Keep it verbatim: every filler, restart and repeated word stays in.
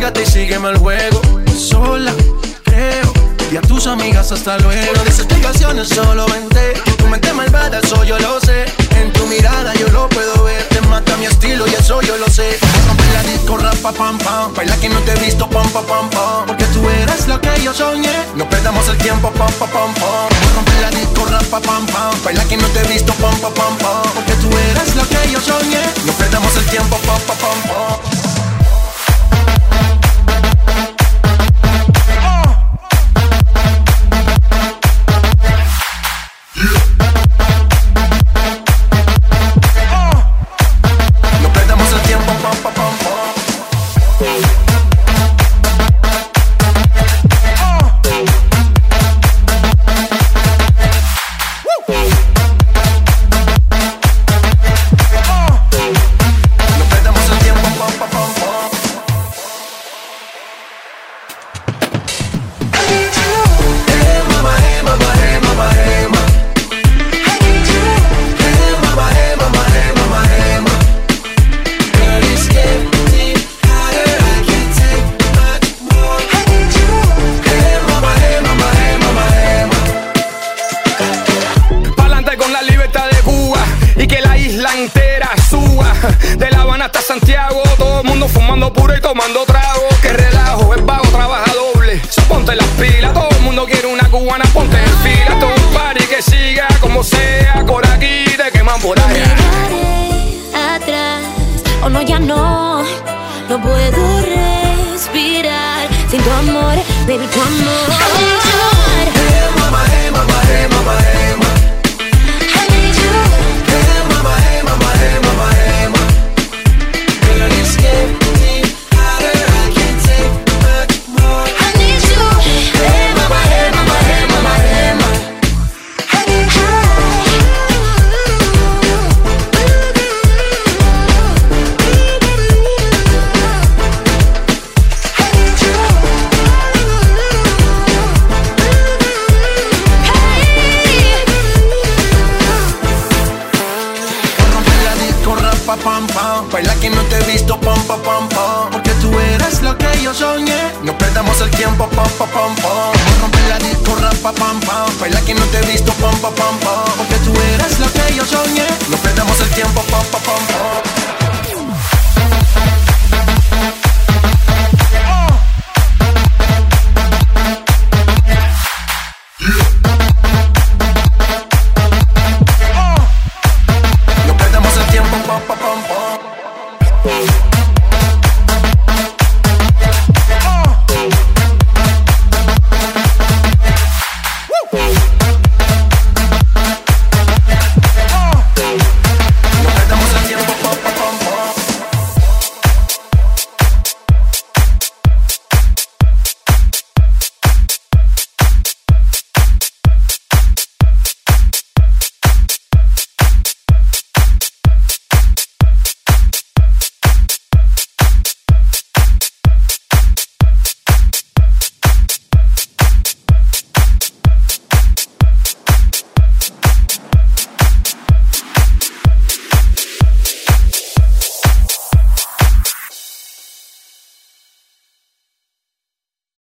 Arriésgate y sígueme el juego. Sola, creo, y a tus amigas hasta luego. No des explicaciones, solo vente. Tu mente malvada, eso yo lo sé. En tu mirada yo lo puedo ver. Te mata mi estilo y eso yo lo sé. Rompe la disco, rapa, pam, pam. Baila que no te he visto, pam, pam, pam, pam. Porque tú eres lo que yo soñé. No perdamos el tiempo, pam, pam, pam, pam. Rompe la disco, rapa, pam, pam. Baila que no te he visto, pam, pam, pam, pam. Porque tú eres lo que yo soñé. No perdamos el tiempo, pam, pam, pam, pam. De La Habana hasta Santiago, todo el mundo fumando puro y tomando trago. Que relajo, el vago trabaja doble. So ponte las pilas, todo el mundo quiere una cubana, ponte en fila. Todo un party que siga como sea, por aquí te queman por allá. No me atrás, o oh no, ya no, no puedo respirar sin tu amor, baby, tu amor. Hey mama, hey mama, hey mama, hey mama. Pam, pam. Baila que no te he visto, pam, pam, pam, pam. Porque tú eres lo que yo soñé. No perdamos el tiempo, pam, pam, pam, pam. Rompe la disco, rapa, pam, pam. Baila que no te he visto, pam, pam, pam, pam. Porque tú eres lo que yo soñé. No perdamos el tiempo, pam, pam, pam, pam. No perdamos el tiempo, pam, pam, pam, pam.